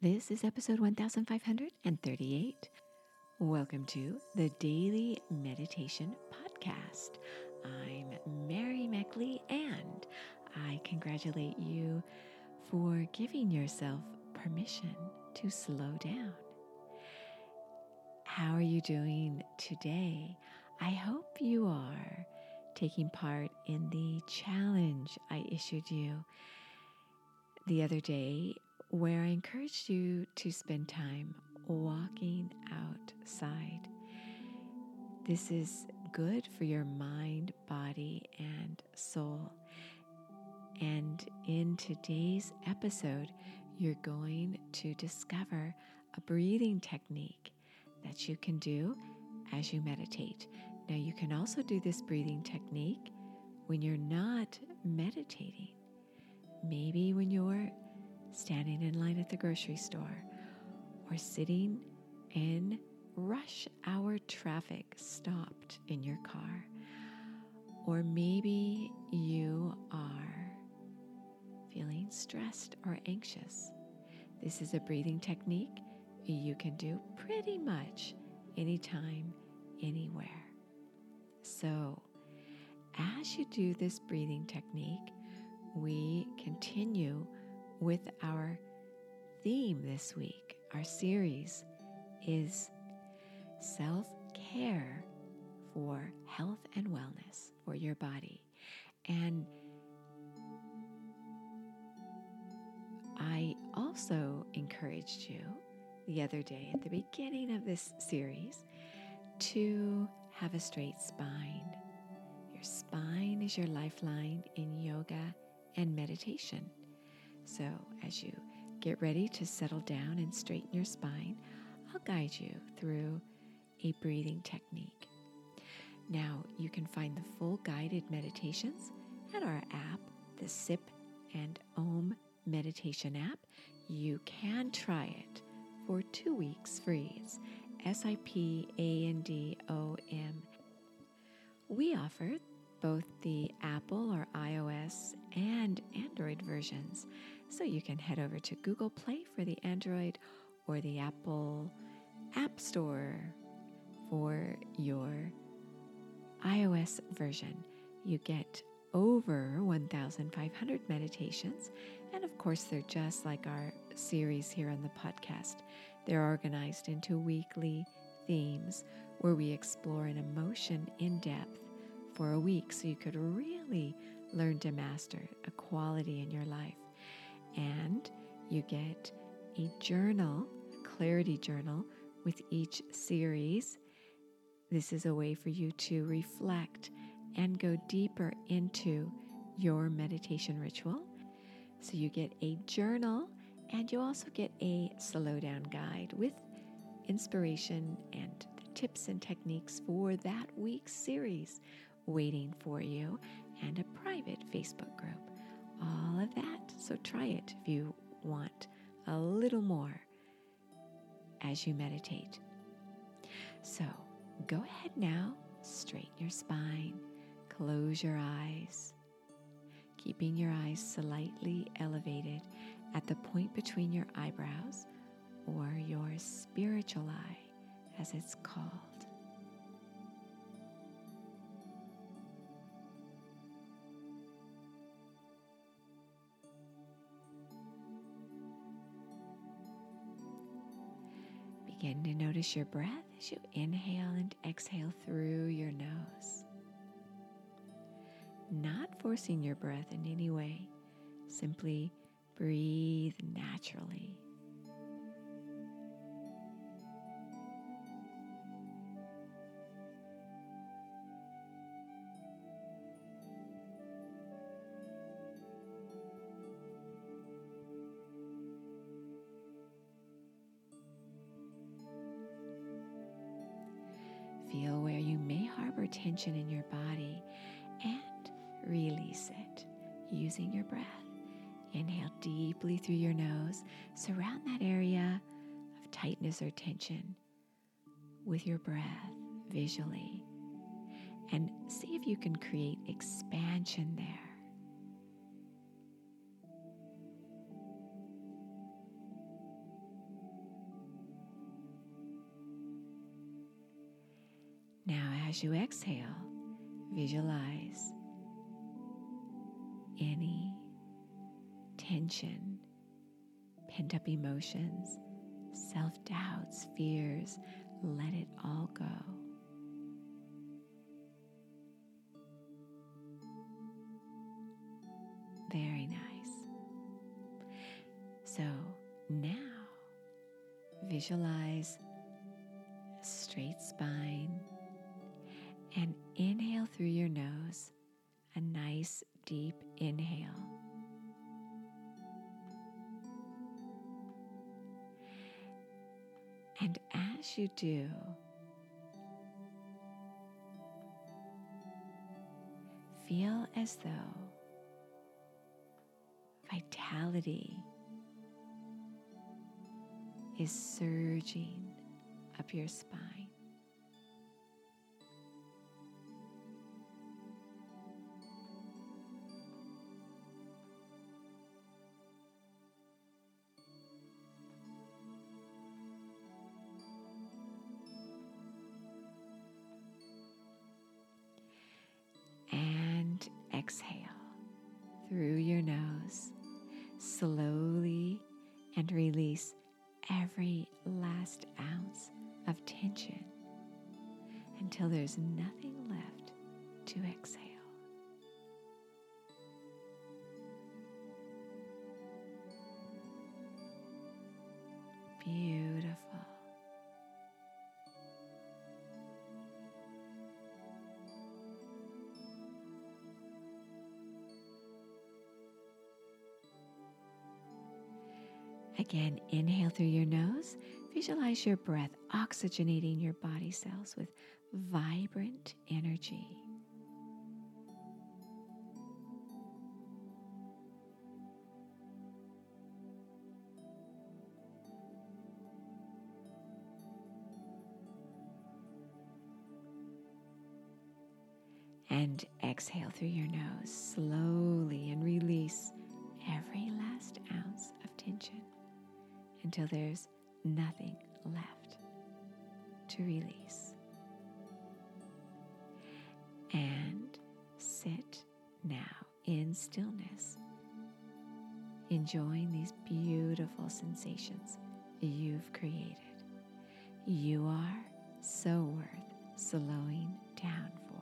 This is episode 1538. Welcome to the Daily Meditation Podcast. I'm Mary Meckley, and I congratulate you for giving yourself permission to slow down. How are you doing today? I hope you are taking part in the challenge I issued you the other day, where I encouraged you to spend time walking outside. This is good for your mind, body, and soul. And in today's episode, you're going to discover a breathing technique that you can do as you meditate. Now, you can also do this breathing technique when you're not meditating. Maybe when you're standing in line at the grocery store or sitting in rush hour traffic stopped in your car. Or maybe you are feeling stressed or anxious. This is a breathing technique you can do pretty much anytime, anywhere. So, as you do this breathing technique, we continue with our theme this week. Our series is self-care for health and wellness for your body. And I also encouraged you the other day at the beginning of this series to have a straight spine. Your spine is your lifeline in yoga and meditation. So as you get ready to settle down and straighten your spine, I'll guide you through a breathing technique. Now, you can find the full guided meditations at our app, the SIP and OM meditation app. You can try it for 2 weeks free. It's SIPANDOM. We offer both the Apple or iOS and Android versions. So you can head over to Google Play for the Android or the Apple App Store for your iOS version. You get over 1,500 meditations. And of course, they're just like our series here on the podcast. They're organized into weekly themes where we explore an emotion in depth for a week, so you could really learn to master a quality in your life. And you get a journal, a clarity journal, with each series. This is a way for you to reflect and go deeper into your meditation ritual. So you get a journal, and you also get a slow down guide with inspiration and the tips and techniques for that week's series waiting for you, and a private Facebook group. All of that. So try it if you want a little more as you meditate. So go ahead now, straighten your spine, close your eyes, keeping your eyes slightly elevated at the point between your eyebrows, or your spiritual eye, as it's called. Begin to notice your breath as you inhale and exhale through your nose. Not forcing your breath in any way, simply breathe naturally. Feel where you may harbor tension in your body and release it using your breath. Inhale deeply through your nose. Surround that area of tightness or tension with your breath visually, and see if you can create expansion there. As you exhale, visualize any tension, pent-up emotions, self-doubts, fears. Let it all go. Very nice. So now visualize a straight spine and inhale through your nose, a nice deep inhale. And as you do, feel as though vitality is surging up your spine. And exhale through your nose, slowly, and release every last ounce of tension until there's nothing left to exhale. Beautiful. Again, inhale through your nose. Visualize your breath oxygenating your body cells with vibrant energy. And exhale through your nose slowly and release every last ounce of tension until there's nothing left to release. And sit now in stillness, enjoying these beautiful sensations you've created. You are so worth slowing down for.